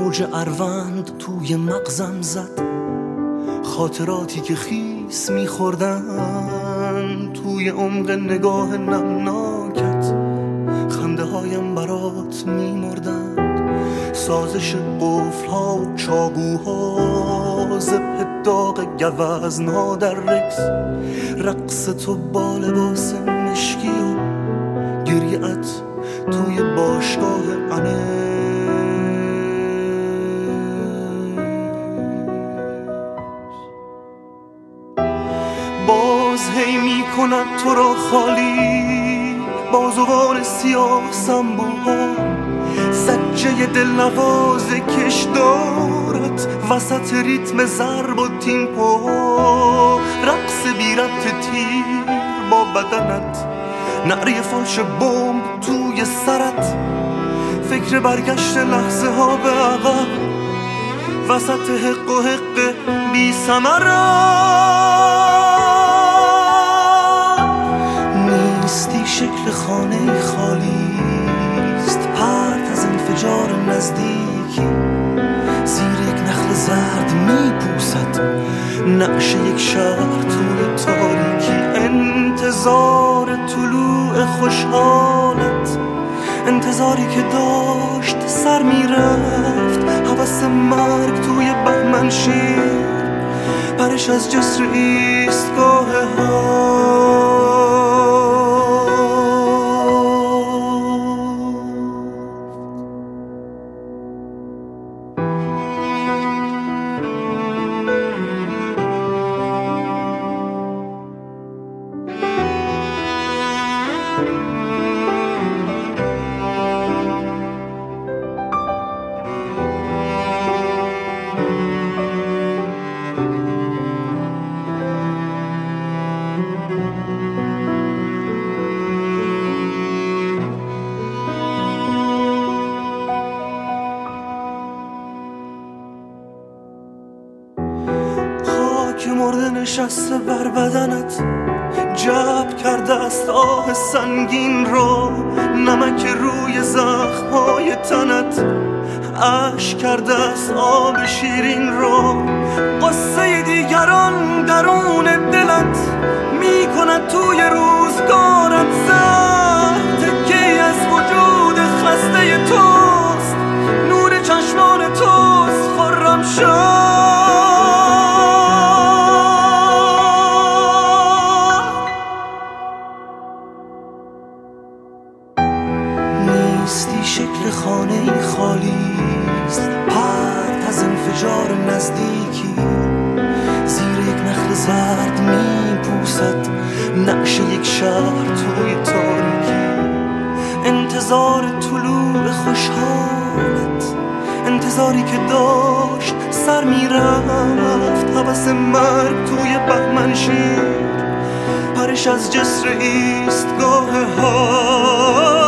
موج اروند توی مغزم زد، خاطراتی که خیس میخوردن توی عمق نگاه نمناکت، خنده هایم برات میمردن، سازش قفل‌ها و چاقوها، زبه داغ گوزن‌ها در رکس، رقص تو با لباس مشکی و گریه‌ات توی باشگاه انس. باز هی میکند تو را خالی بازوان سیاه سنبوها، سجه دلنواز کش دارد وسط ریتم ضرب و تیمپو، رقص بی ربط تیر با بدنت، نعره فالش بمب توی سرت، فکر برگشت لحظه ها به عقب وسط حق و حق بی ثمرات. نیستی شکل خانه خالیست، پرت از انفجار نزدیکی، زیر یک نخل زرد میپوسد نقش یک شهر توی تاریکی، انتظار طلوع خوشحالت، انتظاری که داشت سر میرفت، هوس مرگ توی بهمن شیر، پرش از جسر ایستگاه ها. که مرده نشسته بر بدنت، جب کرده است آه سنگین رو، نمک روی زخم‌های تنت، اشک کرده است آب شیرین رو، قصه دیگران درون دلت میکند توی روزگارت زهر، تکه‌ای از وجود خسته توست، نور چشمان توست خرم شد. نیستی شکل خانه خالیست، پرت از انفجار نزدیکی، زیر یک نخل زرد میپوسد نقش یک شهر توی تاریکی، انتظار طلوع خوشحالت، انتظاری که داشت سر میرفت، هوس مرگ توی بهمن شیر، پرش از جسر ایستگاه ها.